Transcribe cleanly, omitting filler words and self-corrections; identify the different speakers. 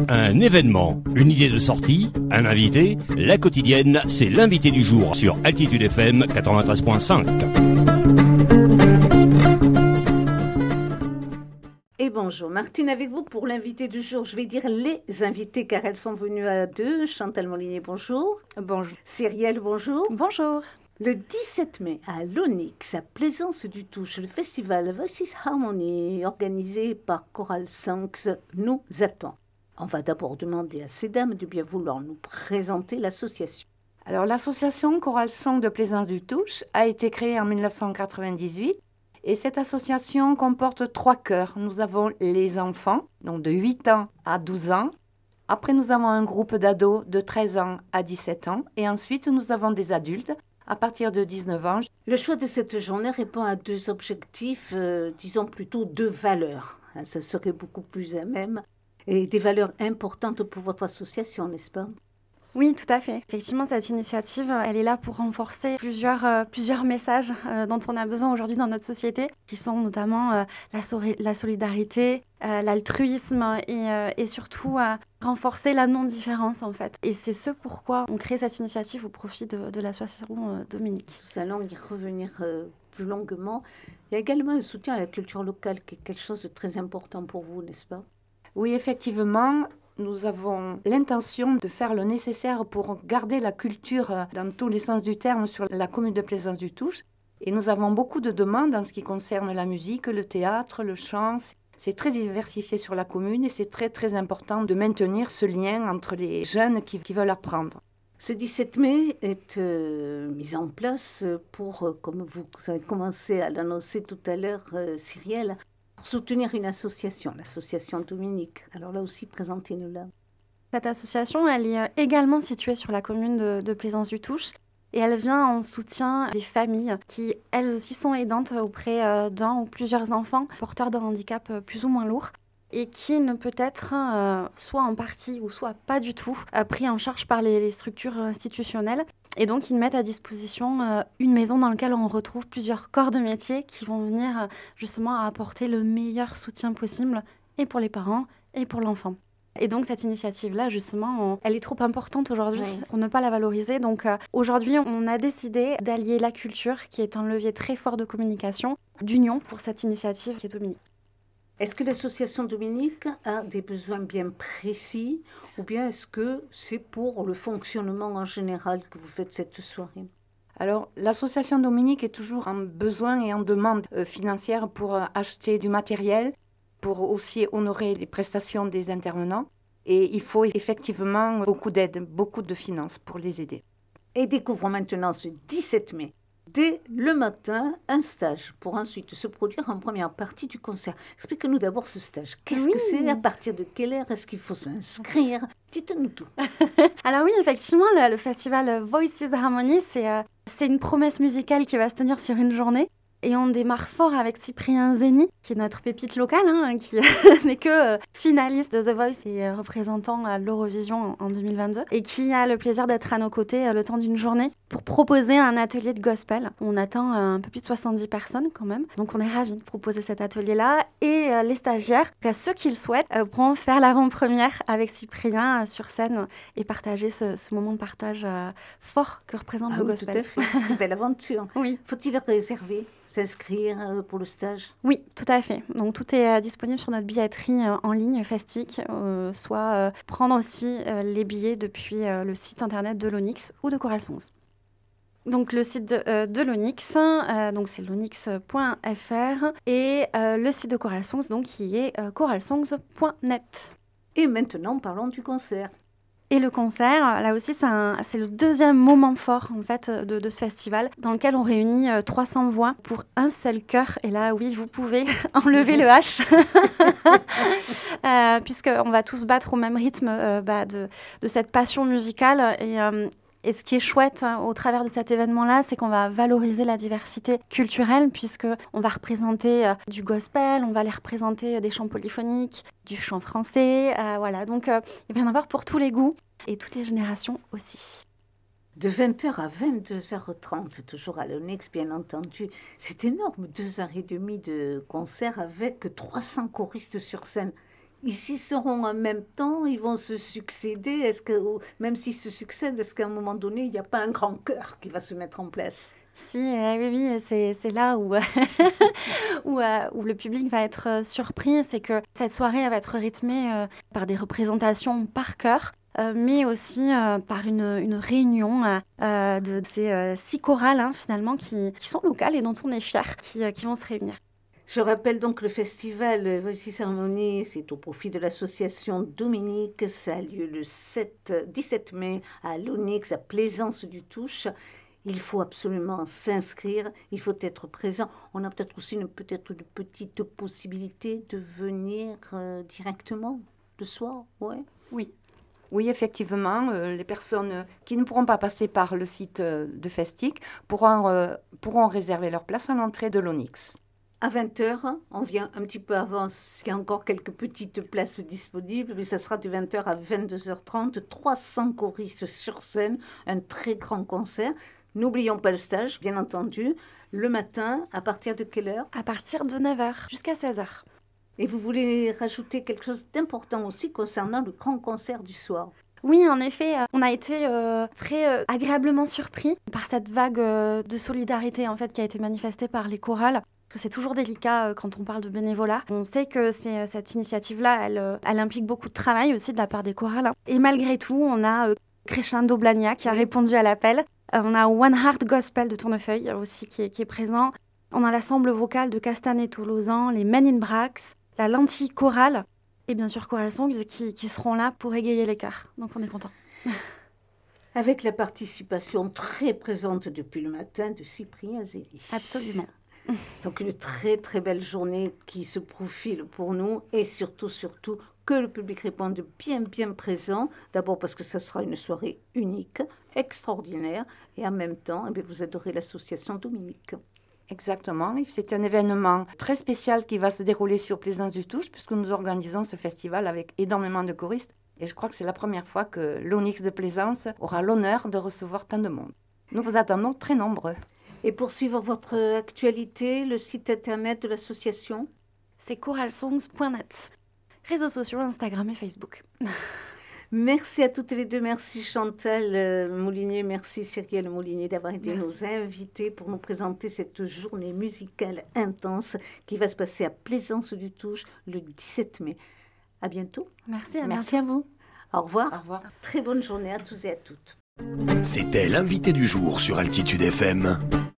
Speaker 1: Un événement, une idée de sortie, un invité, la quotidienne, c'est l'invité du jour sur Altitude FM 93.5.
Speaker 2: Et bonjour, Martine avec vous pour l'invité du jour. Je vais dire les invités car elles sont venues à deux. Chantal Molinier, bonjour.
Speaker 3: Bonjour.
Speaker 2: Cyrielle, bonjour.
Speaker 3: Bonjour.
Speaker 2: Le 17 mai à l'Onyx, à Plaisance-du-Touche, le festival Voices Harmony organisé par Choral Songs nous attend. On va d'abord demander à ces dames de bien vouloir nous présenter l'association.
Speaker 3: Alors, l'association Choral Songs de Plaisance-du-Touche a été créée en 1998 et cette association comporte 3 chœurs. Nous avons les enfants, donc de 8 ans à 12 ans. Après, nous avons un groupe d'ados de 13 ans à 17 ans et ensuite, nous avons des adultes à partir de 19 ans.
Speaker 2: Le choix de cette journée répond à 2 objectifs, disons plutôt 2 valeurs. Ça serait beaucoup plus à même. Et des valeurs importantes pour votre association, n'est-ce pas ?
Speaker 4: Oui, tout à fait. Effectivement, cette initiative, elle est là pour renforcer plusieurs messages dont on a besoin aujourd'hui dans notre société, qui sont notamment la solidarité, l'altruisme et surtout renforcer la non-différence, en fait. Et c'est ce pourquoi on crée cette initiative au profit de l'association Dominique.
Speaker 2: Nous allons y revenir plus longuement. Il y a également un soutien à la culture locale, qui est quelque chose de très important pour vous, n'est-ce pas ?
Speaker 3: Oui, effectivement, nous avons l'intention de faire le nécessaire pour garder la culture dans tous les sens du terme sur la commune de Plaisance-du-Touche. Et nous avons beaucoup de demandes en ce qui concerne la musique, le théâtre, le chant. C'est très diversifié sur la commune et c'est très très important de maintenir ce lien entre les jeunes qui veulent apprendre.
Speaker 2: Ce 17 mai est mis en place pour, comme vous avez commencé à l'annoncer tout à l'heure, Cyrielle, pour soutenir une association, l'association Dominique. Alors là aussi, présentez-nous-la.
Speaker 4: Cette association, elle est également située sur la commune de Plaisance-du-Touche et elle vient en soutien des familles qui, elles aussi, sont aidantes auprès d'un ou plusieurs enfants porteurs d'un handicap plus ou moins lourd et qui ne peut être soit en partie ou soit pas du tout pris en charge par les structures institutionnelles. Et donc, ils mettent à disposition une maison dans laquelle on retrouve plusieurs corps de métier qui vont venir justement apporter le meilleur soutien possible et pour les parents et pour l'enfant. Et donc, cette initiative-là, justement, elle est trop importante aujourd'hui pour ne pas la valoriser. Donc, aujourd'hui, on a décidé d'allier la culture, qui est un levier très fort de communication, d'union pour cette initiative qui est Dominique.
Speaker 2: Est-ce que l'association Dominique a des besoins bien précis ou bien est-ce que c'est pour le fonctionnement en général que vous faites cette soirée ?
Speaker 3: Alors, l'association Dominique est toujours en besoin et en demande financière pour acheter du matériel, pour aussi honorer les prestations des intervenants. Et il faut effectivement beaucoup d'aide, beaucoup de finances pour les aider.
Speaker 2: Et découvrons maintenant ce 17 mai. Dès le matin, un stage pour ensuite se produire en première partie du concert. Expliquez-nous d'abord ce stage. Qu'est-ce que c'est ? À partir de quelle heure est-ce qu'il faut s'inscrire ? Dites-nous tout.
Speaker 4: Alors oui, effectivement, le festival Voices Harmony, c'est une promesse musicale qui va se tenir sur une journée. Et on démarre fort avec Cyprien Zeni, qui est notre pépite locale, qui n'est que finaliste de The Voice et représentant à l'Eurovision en 2022, et qui a le plaisir d'être à nos côtés le temps d'une journée pour proposer un atelier de gospel. On attend un peu plus de 70 personnes quand même, donc on est ravis de proposer cet atelier-là. Et les stagiaires, ceux qui le souhaitent, pourront faire l'avant-première avec Cyprien sur scène et partager ce moment de partage fort que représente le gospel.
Speaker 2: Tout à fait, une belle aventure.
Speaker 4: Oui.
Speaker 2: Faut-il réserver ? S'inscrire pour le stage ?
Speaker 4: Oui, tout à fait. Donc tout est disponible sur notre billetterie en ligne Festic, soit prendre aussi les billets depuis le site internet de l'Onyx ou de Choral Songs. Donc le site de l'Onyx, donc c'est l'onyx.fr et le site de Choral Songs donc qui est choralsongs.net.
Speaker 2: Et maintenant parlons du concert.
Speaker 4: Et le concert, là aussi, c'est le deuxième moment fort en fait de ce festival, dans lequel on réunit 300 voix pour un seul chœur. Et là, oui, vous pouvez enlever le H, puisqu'on va tous battre au même rythme de cette passion musicale. Et ce qui est chouette au travers de cet événement-là, c'est qu'on va valoriser la diversité culturelle, puisqu'on va représenter du gospel, on va aller représenter des chants polyphoniques, du chant français, voilà. Donc, il va y en avoir pour tous les goûts et toutes les générations aussi.
Speaker 2: De 20h à 22h30, toujours à l'Onyx, bien entendu. C'est énorme, 2h30 de concert avec 300 choristes sur scène. Ils y seront en même temps, ils vont se succéder. Est-ce que, même s'ils se succèdent, est-ce qu'à un moment donné, il n'y a pas un grand chœur qui va se mettre en place?
Speaker 4: Si, oui, c'est là où, où le public va être surpris. C'est que cette soirée elle va être rythmée par des représentations par chœur, mais aussi par une réunion de ces 6 chorales finalement qui sont locales et dont on est fiers, qui vont se réunir.
Speaker 2: Je rappelle donc le festival Voices Harmony, c'est au profit de l'association Dominique. Ça a lieu le 17 mai à l'Onyx, à Plaisance-du-Touche. Il faut absolument s'inscrire, il faut être présent. On a peut-être aussi une petite possibilité de venir directement le soir, ouais.
Speaker 3: Oui. Oui, effectivement, les personnes qui ne pourront pas passer par le site de Festic pourront réserver leur place à l'entrée de l'Onyx.
Speaker 2: À 20h, on vient un petit peu avant, il y a encore quelques petites places disponibles, mais ça sera de 20h à 22h30, 300 choristes sur scène, un très grand concert. N'oublions pas le stage, bien entendu, le matin, à partir de quelle heure?
Speaker 4: À partir de 9h jusqu'à 16h.
Speaker 2: Et vous voulez rajouter quelque chose d'important aussi concernant le grand concert du soir?
Speaker 4: Oui, en effet, on a été très agréablement surpris par cette vague de solidarité en fait, qui a été manifestée par les chorales. Parce que c'est toujours délicat quand on parle de bénévolat. On sait que cette initiative-là, elle implique beaucoup de travail aussi de la part des chorales. Et malgré tout, on a Crescendo Blagna qui a répondu à l'appel. On a One Heart Gospel de Tournefeuille aussi qui est présent. On a l'ensemble vocal de Castanet-Tolosan, les Men in Brax, la Lentille Chorale et bien sûr Choral Songs qui seront là pour égayer les chœurs. Donc on est content.
Speaker 2: Avec la participation très présente depuis le matin de Cyprien Zéli.
Speaker 4: Absolument.
Speaker 2: Donc une très très belle journée qui se profile pour nous et surtout que le public réponde bien présent. D'abord parce que ça sera une soirée unique, extraordinaire et en même temps vous adorez l'association Dominique.
Speaker 3: Exactement, c'est un événement très spécial qui va se dérouler sur Plaisance-du-Touche puisque nous organisons ce festival avec énormément de choristes et je crois que c'est la première fois que l'Onyx de Plaisance aura l'honneur de recevoir tant de monde. Nous vous attendons très nombreux.
Speaker 2: Et pour suivre votre actualité, le site internet de l'association?
Speaker 4: C'est choralsongs.net. Réseaux sociaux, Instagram et Facebook.
Speaker 2: Merci à toutes les deux. Merci Chantal Moulinier, merci Cyrielle Moulinier d'avoir été nos invités pour nous présenter cette journée musicale intense qui va se passer à Plaisance-du-Touche le 17 mai. À bientôt.
Speaker 4: Merci
Speaker 3: à vous.
Speaker 2: Au revoir.
Speaker 3: Au revoir.
Speaker 2: Très bonne journée à tous et à toutes.
Speaker 1: C'était l'invité du jour sur Altitude FM.